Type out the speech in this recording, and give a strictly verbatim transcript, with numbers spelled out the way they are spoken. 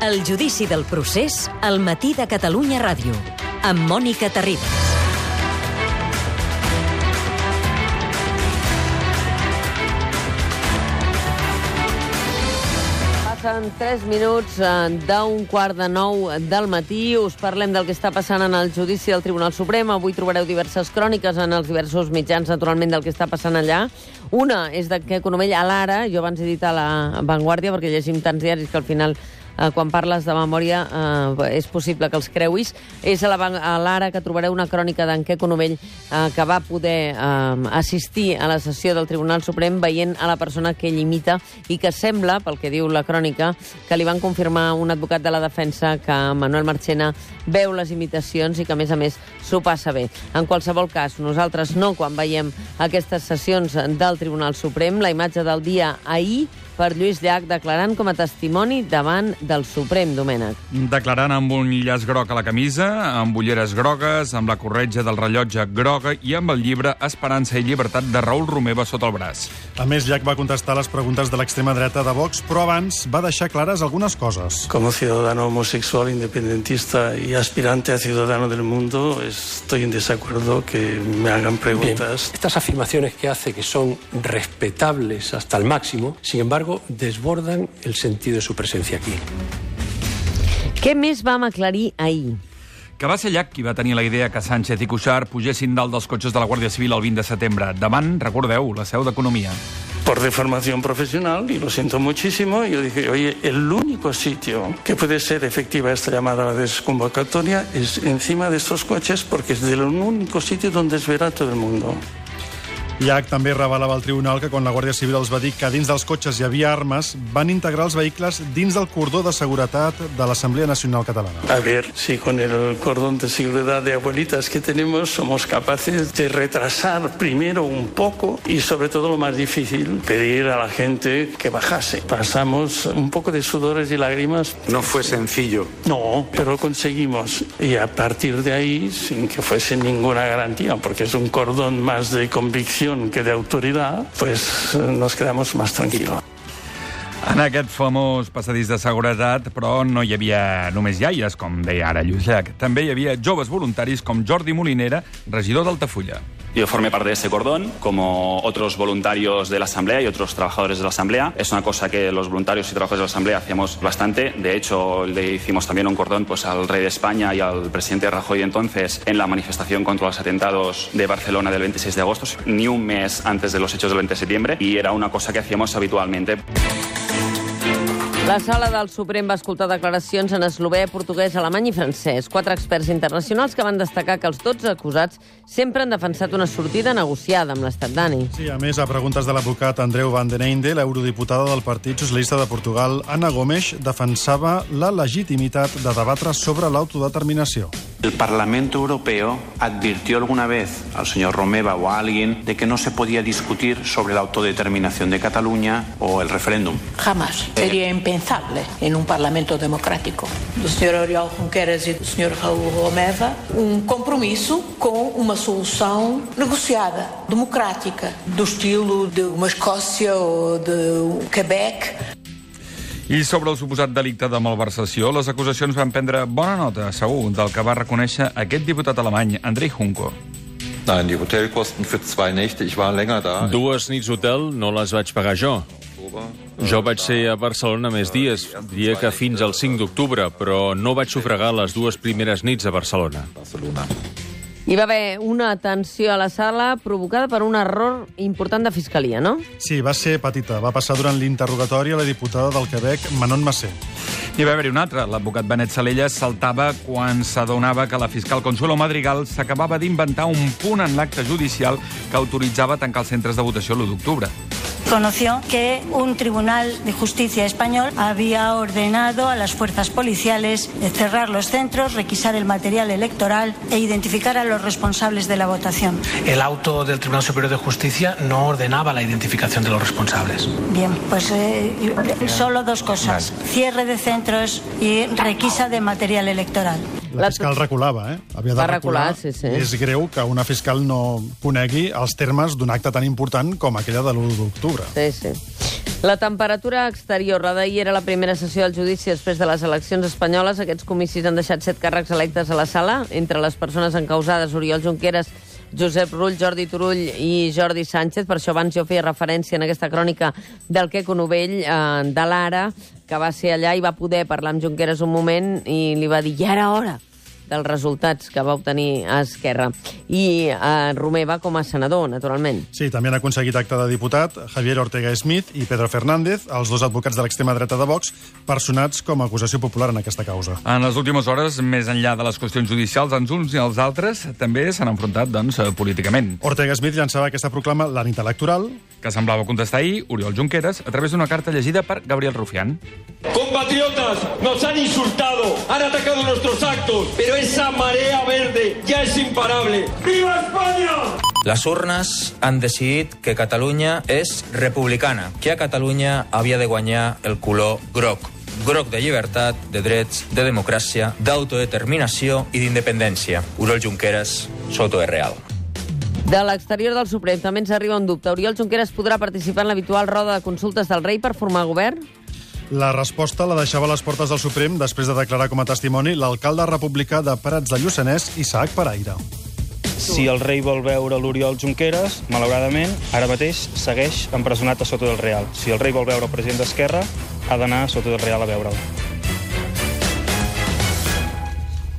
El judici del procés al matí de Catalunya Ràdio, amb Mònica Terribas. Passen tres minuts d'un quart de nou del matí. Us parlem del que està passant en el judici del Tribunal Suprem. Avui trobareu diverses cròniques en els diversos mitjans, naturalment, del que està passant allà. Una és de que Economell a l'Ara, jo abans he dit a la Vanguardia, perquè llegim tants diaris que al final... Eh, quan parles de memòria eh, és possible que els creuis. És a l'Ara que trobareu una crònica d'en Queco Novell eh, que va poder eh, assistir a la sessió del Tribunal Suprem veient a la persona que ell imita i que sembla, pel que diu la crònica, que li van confirmar un advocat de la defensa que Manuel Marchena veu les imitacions i que, a més a més, s'ho passa bé. En qualsevol cas, nosaltres no, quan veiem aquestes sessions del Tribunal Suprem, la imatge del dia ahir per Lluís Llach declarant com a testimoni davant del Suprem, Domènec. Declarant amb un llaç groc a la camisa, amb ulleres grogues, amb la corretja del rellotge groga i amb el llibre Esperança i llibertat de Raül Romeva sota el braç. A més, Llach va contestar les preguntes de l'extrema dreta de Vox, però abans va deixar clares algunes coses. Como ciudadano homosexual, independentista y aspirante a ciudadano del mundo, estoy en desacuerdo que me hagan preguntas. Bien. Estas afirmaciones que hace, que son respetables hasta el máximo, sin embargo, desbordan el sentido de su presencia aquí. Què més vam aclarir ahir? Que va ser Llach qui va tenir la idea que Sánchez i Cuixart pugessin dalt dels cotxes de la Guàrdia Civil el vint de setembre, davant, recordeu, la seu d'Economia. Por deformación profesional, y lo siento muchísimo, yo dije, oye, el único sitio que puede ser efectiva esta llamada a la desconvocatoria es encima de estos coches, porque es el único sitio donde es verá todo el mundo. Llach també revelava al tribunal que quan la Guàrdia Civil els va dir que dins dels cotxes hi havia armes, van integrar els vehicles dins del cordó de seguretat de l'Assemblea Nacional Catalana. A ver si con el cordón de seguridad de abuelitas que tenemos somos capaces de retrasar primero un poco y, sobre todo, lo más difícil, pedir a la gente que bajase. Pasamos un poco de sudores y lágrimas. No fue sencillo. No, pero lo conseguimos. Y a partir de ahí, sin que fuese ninguna garantía, porque es un cordón más de convicción que de autoridad, pues nos quedamos más tranquilos. En aquest famós passadís de seguretat, però no hi havia només iaies, com deia ara Lluís Llach. També hi havia joves voluntaris com Jordi Molinera, regidor d'Altafulla. Yo formé parte de ese cordón, como otros voluntarios de la Asamblea y otros trabajadores de la Asamblea. Es una cosa que los voluntarios y trabajadores de la Asamblea hacíamos bastante. De hecho, le hicimos también un cordón pues, al rey de España y al presidente Rajoy entonces en la manifestación contra los atentados de Barcelona del veintiséis de agosto, ni un mes antes de los hechos del veinte de septiembre, y era una cosa que hacíamos habitualmente. La sala del Suprem va escoltar declaracions en eslovè, portuguès, alemany i francès. Quatre experts internacionals que van destacar que els dotze acusats sempre han defensat una sortida negociada amb l'estat d'Ani. Sí, a més, a preguntes de l'advocat Andreu van den Einde, l'eurodiputada del Partit Socialista de Portugal, Ana Gomes, defensava la legitimitat de debatre sobre l'autodeterminació. El Parlamento Europeo advirtió alguna vez al señor Romeva o a alguien de que no se podía discutir sobre la autodeterminación de Cataluña o el referéndum. Jamás. Sería impensable en un Parlamento democrático. Do senhor Oriol Junqueras e do senhor Raul Romeva, um compromisso com uma solução negociada, democrática, do estilo de uma Escòcia ou de Quebec. I sobre el suposat delicte de malversació, les acusacions van prendre bona nota, segur, del que va reconèixer aquest diputat alemany, Andrei Junco. Nein, die Hotelkosten für zwei Nächte, ich war länger da. Dues nits d'hotel no les vaig pagar jo. Jo vaig ser a Barcelona més dies, diria que fins al cinc d'octubre, però no vaig sufragar les dues primeres nits a Barcelona. Hi va haver una tensió a la sala provocada per un error important de Fiscalia, no? Sí, va ser petita. Va passar durant l'interrogatori a la diputada del Quebec, Manon Massé. Hi va haver-hi un altre. L'advocat Benet Salellas saltava quan s'adonava que la fiscal Consuelo Madrigal s'acabava d'inventar un punt en l'acte judicial que autoritzava tancar els centres de votació l'u d'octubre. Conoció que un tribunal de justicia español había ordenado a las fuerzas policiales cerrar los centros, requisar el material electoral e identificar a los responsables de la votación. El auto del Tribunal Superior de Justicia no ordenaba la identificación de los responsables. Bien, pues eh, solo dos cosas. Cierre de centros y requisa de material electoral. La fiscal reculava, eh? Havia de Va recular. recular, sí, sí. És greu que una fiscal no conegui els termes d'un acte tan important com aquella de l'u d'octubre. Sí, sí. La temperatura exterior. La d'ahir era la primera sessió del judici després de les eleccions espanyoles. Aquests comicis han deixat set càrrecs electes a la sala. Entre les persones encausades, Oriol Junqueras, Josep Rull, Jordi Turull i Jordi Sánchez. Per això abans jo feia referència en aquesta crònica del Queco Novell, eh, de l'Ara, que va ser allà i va poder parlar amb Junqueras un moment i li va dir ja era hora dels resultats que va obtenir a Esquerra. I eh, Romeva com a senador, naturalment. Sí, també han aconseguit acte de diputat Javier Ortega Smith i Pedro Fernández, els dos advocats de l'extrema dreta de Vox, personats com a acusació popular en aquesta causa. En les últimes hores, més enllà de les qüestions judicials, els uns i els altres també s'han enfrontat, doncs, políticament. Ortega Smith llançava aquesta proclama la nit electoral, que semblava contestar ahir Oriol Junqueras a través d'una carta llegida per Gabriel Rufián. Compatriotas, nos han insultado, han atacado nuestros actos, pero esa marea verde ya es imparable. ¡Viva España! Les urnes han decidit que Catalunya és republicana, que a Catalunya havia de guanyar el color groc. Groc de llibertat, de drets, de democràcia, d'autodeterminació i d'independència. Oriol Junqueras, Soto és real. De l'exterior del Suprem també ens arriba un dubte. Oriol Junqueras podrà participar en l'habitual roda de consultes del rei per formar govern? La resposta la deixava a les portes del Suprem després de declarar com a testimoni l'alcalde republicà de Prats de Lluçanès, Isaac Paraire. Si el rei vol veure l'Oriol Junqueras, malauradament, ara mateix segueix empresonat a Soto del Real. Si el rei vol veure el president d'Esquerra, ha d'anar a Soto del Real a veure'l.